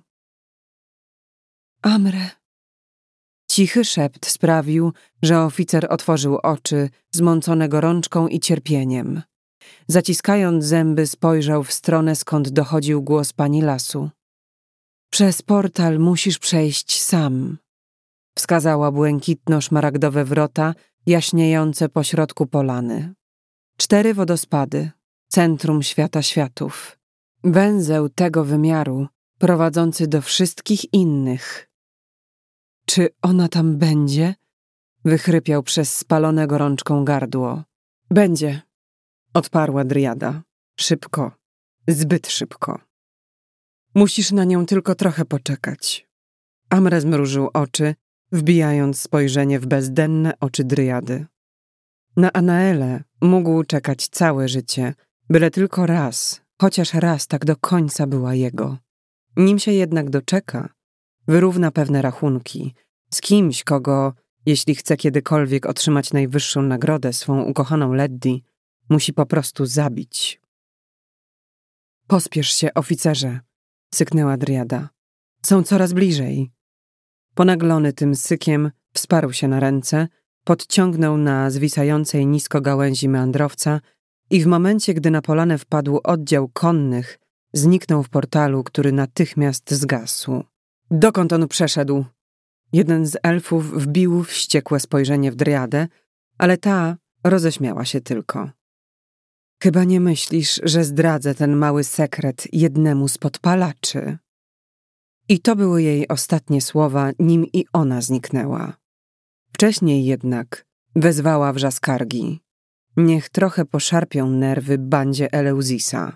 Amre. Cichy szept sprawił, że oficer otworzył oczy, zmącone gorączką i cierpieniem. Zaciskając zęby, spojrzał w stronę, skąd dochodził głos pani lasu. Przez portal musisz przejść sam, wskazała błękitno-szmaragdowe wrota, jaśniejące pośrodku polany. Cztery wodospady, centrum świata światów. Węzeł tego wymiaru, prowadzący do wszystkich innych. Czy ona tam będzie? Wychrypiał przez spalone gorączką gardło. Będzie, odparła Driada. Szybko, zbyt szybko. Musisz na nią tylko trochę poczekać. Amre zmrużył oczy, wbijając spojrzenie w bezdenne oczy Driady. Na Anaelę mógł czekać całe życie, byle tylko raz, chociaż raz tak do końca była jego. Nim się jednak doczeka, wyrówna pewne rachunki z kimś, kogo, jeśli chce kiedykolwiek otrzymać najwyższą nagrodę, swą ukochaną Leddi, musi po prostu zabić. Pospiesz się, oficerze, syknęła Driada. Są coraz bliżej. Ponaglony tym sykiem, wsparł się na ręce, podciągnął na zwisającej nisko gałęzi meandrowca i w momencie, gdy na polanę wpadł oddział konnych, zniknął w portalu, który natychmiast zgasł. Dokąd on przeszedł? Jeden z elfów wbił wściekłe spojrzenie w Driadę, ale ta roześmiała się tylko. Chyba nie myślisz, że zdradzę ten mały sekret jednemu z podpalaczy? I to były jej ostatnie słowa, nim i ona zniknęła. Wcześniej jednak wezwała wrzaskargi. Niech trochę poszarpią nerwy bandzie Eleusisa.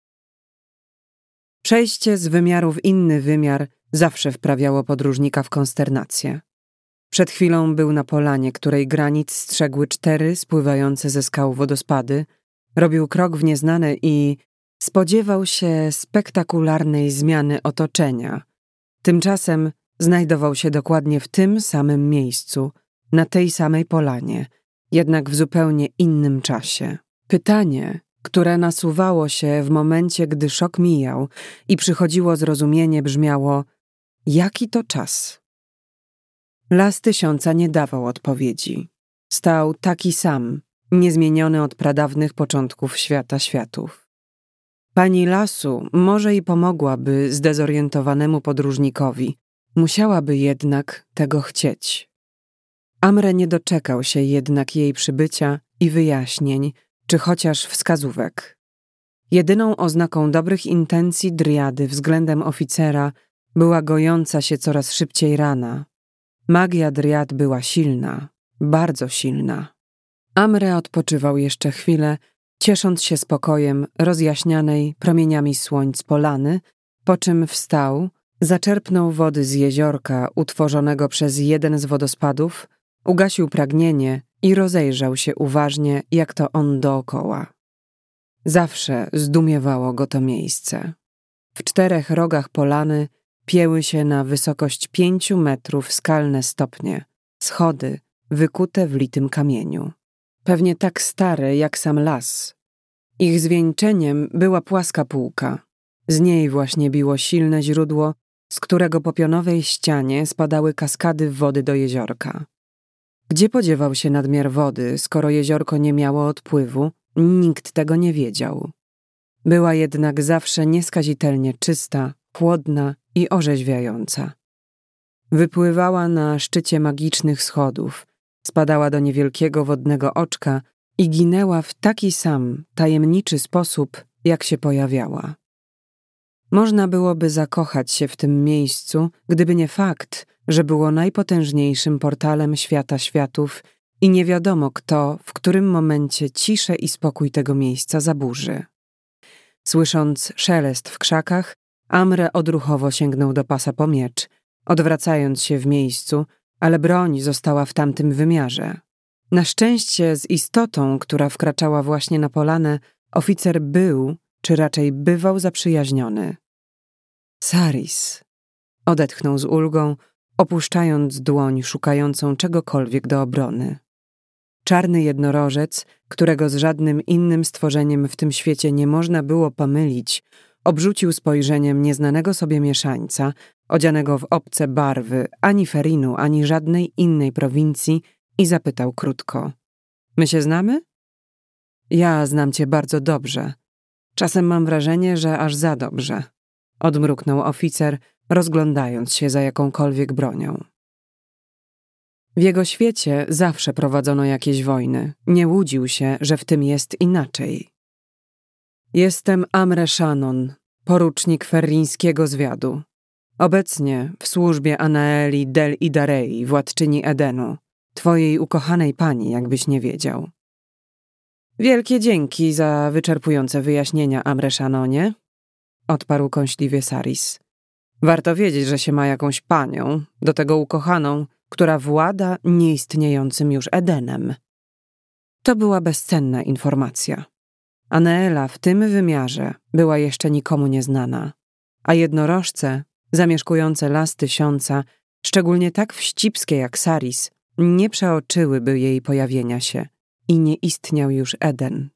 Przejście z wymiaru w inny wymiar zawsze wprawiało podróżnika w konsternację. Przed chwilą był na polanie, której granic strzegły cztery spływające ze skał wodospady, robił krok w nieznane i spodziewał się spektakularnej zmiany otoczenia. Tymczasem znajdował się dokładnie w tym samym miejscu, na tej samej polanie, jednak w zupełnie innym czasie. Pytanie, które nasuwało się w momencie, gdy szok mijał i przychodziło zrozumienie, brzmiało: jaki to czas? Las Tysiąca nie dawał odpowiedzi. Stał taki sam, niezmieniony od pradawnych początków świata światów. Pani lasu może i pomogłaby zdezorientowanemu podróżnikowi, musiałaby jednak tego chcieć. Amre nie doczekał się jednak jej przybycia i wyjaśnień, czy chociaż wskazówek. Jedyną oznaką dobrych intencji Driady względem oficera była gojąca się coraz szybciej rana. Magia Driad była silna, bardzo silna. Amre odpoczywał jeszcze chwilę, ciesząc się spokojem rozjaśnianej promieniami słońc polany, po czym wstał, zaczerpnął wody z jeziorka utworzonego przez jeden z wodospadów, ugasił pragnienie i rozejrzał się uważnie, jak to on dookoła. Zawsze zdumiewało go to miejsce. W czterech rogach polany pieły się na wysokość pięciu metrów skalne stopnie, schody wykute w litym kamieniu. Pewnie tak stare jak sam las. Ich zwieńczeniem była płaska półka. Z niej właśnie biło silne źródło, z którego po pionowej ścianie spadały kaskady wody do jeziorka. Gdzie podziewał się nadmiar wody, skoro jeziorko nie miało odpływu, nikt tego nie wiedział. Była jednak zawsze nieskazitelnie czysta, chłodna i orzeźwiająca. Wypływała na szczycie magicznych schodów, spadała do niewielkiego wodnego oczka i ginęła w taki sam tajemniczy sposób, jak się pojawiała. Można byłoby zakochać się w tym miejscu, gdyby nie fakt, że było najpotężniejszym portalem świata światów i nie wiadomo kto, w którym momencie ciszę i spokój tego miejsca zaburzy. Słysząc szelest w krzakach, Amre odruchowo sięgnął do pasa po miecz, odwracając się w miejscu, ale broń została w tamtym wymiarze. Na szczęście z istotą, która wkraczała właśnie na polanę, oficer był, czy raczej bywał zaprzyjaźniony. Saris, odetchnął z ulgą, opuszczając dłoń szukającą czegokolwiek do obrony. Czarny jednorożec, którego z żadnym innym stworzeniem w tym świecie nie można było pomylić, obrzucił spojrzeniem nieznanego sobie mieszańca, odzianego w obce barwy, ani Ferinu, ani żadnej innej prowincji i zapytał krótko. My się znamy? Ja znam cię bardzo dobrze. Czasem mam wrażenie, że aż za dobrze. Odmruknął oficer, rozglądając się za jakąkolwiek bronią. W jego świecie zawsze prowadzono jakieś wojny. Nie łudził się, że w tym jest inaczej. Jestem Amre Shannon, porucznik ferrińskiego zwiadu. Obecnie w służbie Anaeli Del Idarei, władczyni Edenu, twojej ukochanej pani, jakbyś nie wiedział. Wielkie dzięki za wyczerpujące wyjaśnienia, Amre Shannonie, odparł kąśliwie Saris. Warto wiedzieć, że się ma jakąś panią, do tego ukochaną, która włada nieistniejącym już Edenem. To była bezcenna informacja. Anaela w tym wymiarze była jeszcze nikomu nieznana, a jednorożce, zamieszkujące las tysiąca, szczególnie tak wścibskie jak Saris, nie przeoczyłyby jej pojawienia się i nie istniał już Eden.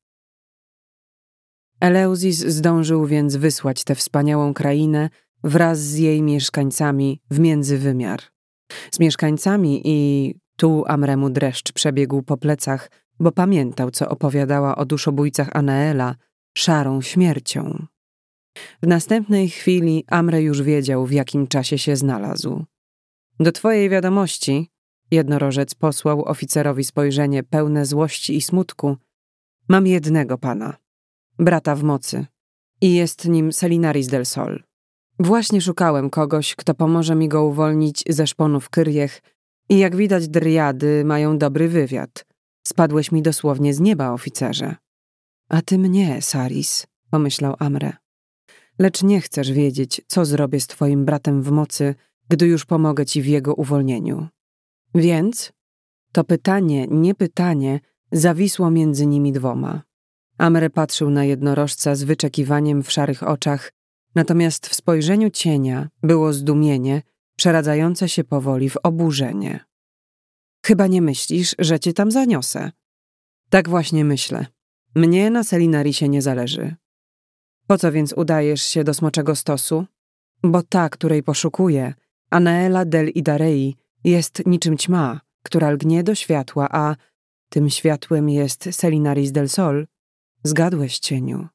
Eleusis zdążył więc wysłać tę wspaniałą krainę wraz z jej mieszkańcami w międzywymiar. Z mieszkańcami i tu Amremu dreszcz przebiegł po plecach, bo pamiętał, co opowiadała o duszobójcach Anaela, szarą śmiercią. W następnej chwili Amre już wiedział, w jakim czasie się znalazł. Do twojej wiadomości, jednorożec posłał oficerowi spojrzenie pełne złości i smutku, mam jednego pana, brata w mocy, i jest nim Selinaris del Sol. Właśnie szukałem kogoś, kto pomoże mi go uwolnić ze szponów Kyriech i jak widać dryady mają dobry wywiad. Spadłeś mi dosłownie z nieba, oficerze. A ty mnie, Saris, pomyślał Amre. Lecz nie chcesz wiedzieć, co zrobię z twoim bratem w mocy, gdy już pomogę ci w jego uwolnieniu. Więc to pytanie, nie pytanie, zawisło między nimi dwoma. Amre patrzył na jednorożca z wyczekiwaniem w szarych oczach, natomiast w spojrzeniu cienia było zdumienie, przeradzające się powoli w oburzenie. Chyba nie myślisz, że cię tam zaniosę. Tak właśnie myślę. Mnie na Selinarisie nie zależy. Po co więc udajesz się do Smoczego Stosu? Bo ta, której poszukuję, Anaela Del Idarei, jest niczym ćma, która lgnie do światła, a tym światłem jest Selinaris del Sol. Zgadłeś, cieniu.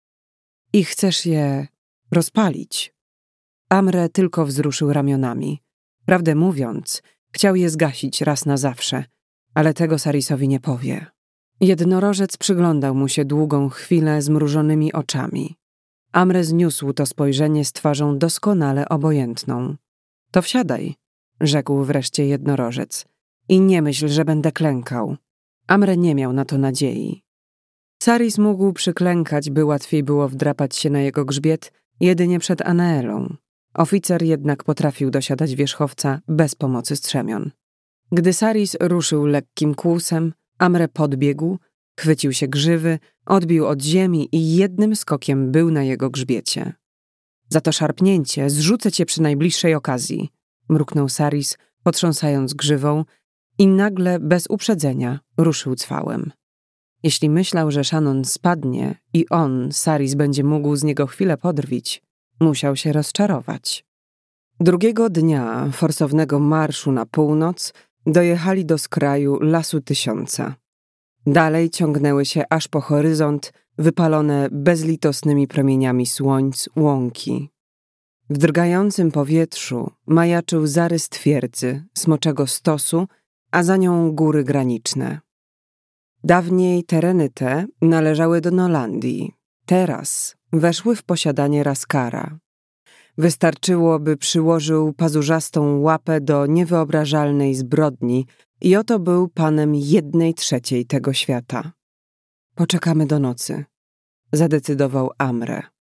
I chcesz je rozpalić. Amre tylko wzruszył ramionami. Prawdę mówiąc, chciał je zgasić raz na zawsze, ale tego Sarisowi nie powie. Jednorożec przyglądał mu się długą chwilę zmrużonymi oczami. Amre zniósł to spojrzenie z twarzą doskonale obojętną. To wsiadaj, rzekł wreszcie jednorożec. I nie myśl, że będę klękał. Amre nie miał na to nadziei. Saris mógł przyklękać, by łatwiej było wdrapać się na jego grzbiet jedynie przed Anaelą. Oficer jednak potrafił dosiadać wierzchowca bez pomocy strzemion. Gdy Saris ruszył lekkim kłusem, Amre podbiegł, chwycił się grzywy, odbił od ziemi i jednym skokiem był na jego grzbiecie. Za to szarpnięcie zrzucę cię przy najbliższej okazji, mruknął Saris, potrząsając grzywą i nagle, bez uprzedzenia, ruszył cwałem. Jeśli myślał, że Shannon spadnie i on, Saris, będzie mógł z niego chwilę podrwić, musiał się rozczarować. Drugiego dnia forsownego marszu na północ dojechali do skraju Lasu Tysiąca. Dalej ciągnęły się aż po horyzont wypalone bezlitosnymi promieniami słońc łąki. W drgającym powietrzu majaczył zarys twierdzy, Smoczego Stosu, a za nią góry graniczne. Dawniej tereny te należały do Nolandii, teraz weszły w posiadanie Raskara, Wystarczyło, by przyłożył pazurzastą łapę do niewyobrażalnej zbrodni i oto był panem jednej trzeciej tego świata. Poczekamy do nocy, zadecydował Amre.